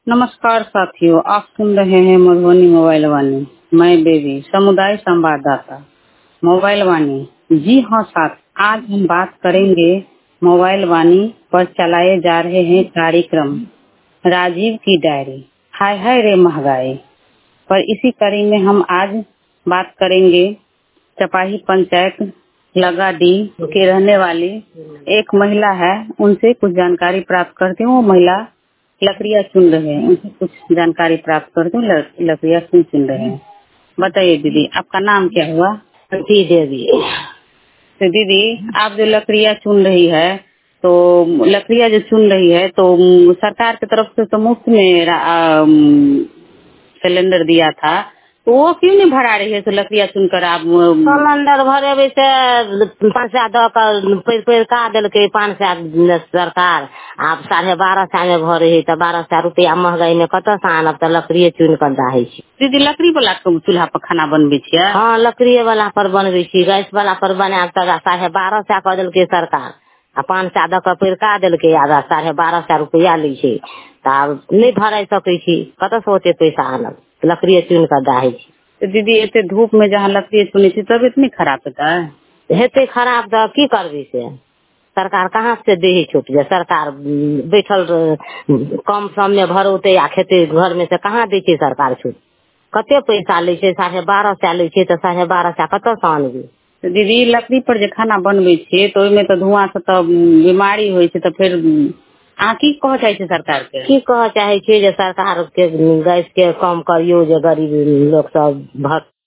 नमस्कार साथियों, आप सुन रहे हैं मधुबनी मोबाइल वाणी। मैं बेबी समुदाय संवाददाता मोबाइल वाणी। जी हाँ साथ, आज हम बात करेंगे मोबाइल वाणी पर चलाए जा रहे हैं कार्यक्रम राजीव की डायरी हाय हाय रे महंगाई पर। इसी कड़ी में हम आज बात करेंगे चपाही पंचायत लगाडी के रहने वाली एक महिला है, उनसे कुछ जानकारी प्राप्त करती हूँ। वो महिला लकड़ियाँ चुन रहे हैं, उनसे कुछ जानकारी प्राप्त करती हूँ। लकड़ियाँ क्यों चुन रहे हैं, बताइए दीदी, आपका नाम क्या हुआ? जी देवी। तो दीदी, आप जो लकड़ियाँ चुन रही है, तो लकड़ियाँ जो चुन रही है तो सरकार की तरफ से तो मुफ्त में सिलेंडर दिया था, तो वो क्यों नहीं भरा रही है? तो लकड़ियाँ चुनकर आप सिलेंडर भरे से 5 पैर का दिल के 5 सरकार आप 12.5 में भरे है तो 12 रुपया महंगाई में कत से आनब तो लकड़ी चुन कर दाहे छी। दीदी, लकड़ी वाला चूल्हा पर खाना बनबे छियै? हाँ, लकड़ी वाला पर बनबे छी। गैस वाला पर बनाब तो 12.5 कर दिल के सरकार आ 5 द के पैरका दिल के 12.5 रुपया ली छे। नहीं भरा सकै छी, कत से ओते पैसा आनब? लकड़ी चुन कर दाहे छी। तो दीदी, इतने धूप में जहाँ लकड़ी चुनी थी तब इतनी खराब होता है? हेते खराब तो की करबी से सरकार कहाँ से दे छूट? जे सरकार बैठल कम सम में भरोते या खेते घर में से कहाँ दे छे सरकार छूट? कते पैसा ले छे? 12.5 ले छे तो 12.5 कत से आनबी? तो दीदी, लकड़ी पर जे खाना बनबे छियै तो ओहिमे तो धुआं से तो बीमारी होय छै, तो फिर अहाँ की कह चाहे छी सरकार के? की कह चाहे छे जे सरकार के गैस के कम करियो, जे गरीब लोग सब